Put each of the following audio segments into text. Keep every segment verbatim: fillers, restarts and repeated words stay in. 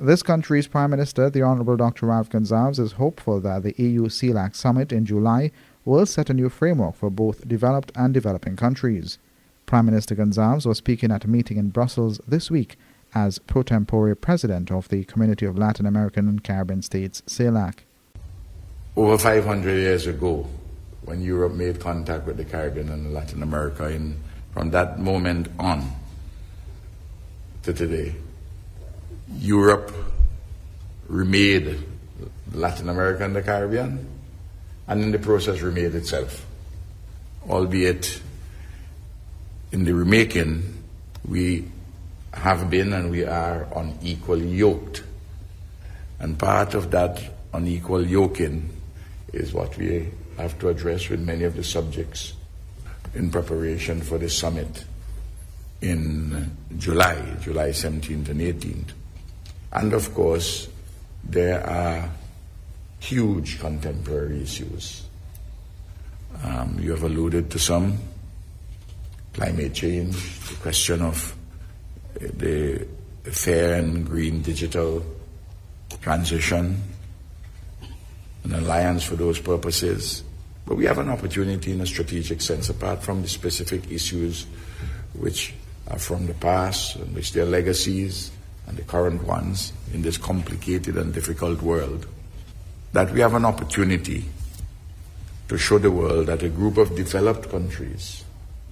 This country's Prime Minister, the Honorable Doctor Ralph Gonsalves, is hopeful that the E U C LAC summit in July will set a new framework for both developed and developing countries. Prime Minister Gonsalves was speaking at a meeting in Brussels this week as pro tempore president of the Community of Latin American and Caribbean States, C E L A C. Over five hundred years ago, when Europe made contact with the Caribbean and Latin America, in, from that moment on to today, Europe remade Latin America and the Caribbean, and in the process remade itself. Albeit in the remaking, we have been and we are unequally yoked. And part of that unequal yoking is what we have to address with many of the subjects in preparation for the summit in July, July seventeenth and eighteenth. And of course, there are huge contemporary issues. Um, you have alluded to some: climate change, the question of the fair and green digital transition, an alliance for those purposes. But we have an opportunity in a strategic sense, apart from the specific issues which are from the past and which their legacies and the current ones in this complicated and difficult world, that we have an opportunity to show the world that a group of developed countries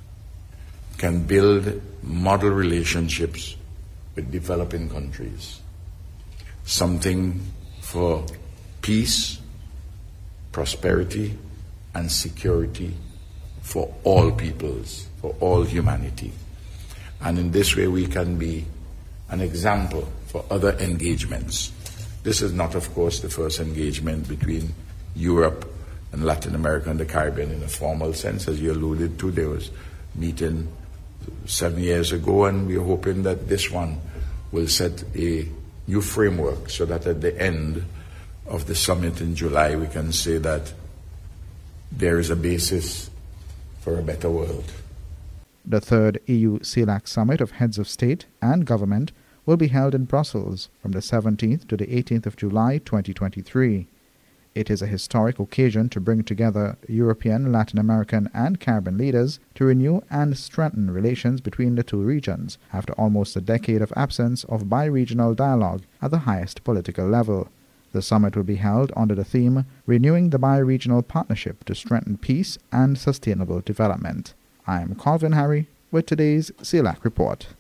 can build model relationships with developing countries. Something for peace, prosperity, and security for all peoples, for all humanity. And in this way we can be an example for other engagements. This is not, of course, the first engagement between Europe and Latin America and the Caribbean in a formal sense. As you alluded to, there was a meeting seven years ago, and we're hoping that this one will set a new framework so that at the end of the summit in July we can say that there is a basis for a better world. The third E U C LAC Summit of Heads of State and Government will be held in Brussels from the seventeenth to the eighteenth of July twenty twenty-three. It is a historic occasion to bring together European, Latin American and Caribbean leaders to renew and strengthen relations between the two regions after almost a decade of absence of bi-regional dialogue at the highest political level. The summit will be held under the theme Renewing the Bi-Regional Partnership to Strengthen Peace and Sustainable Development. I am Calvin Harry with today's C E L A C Report.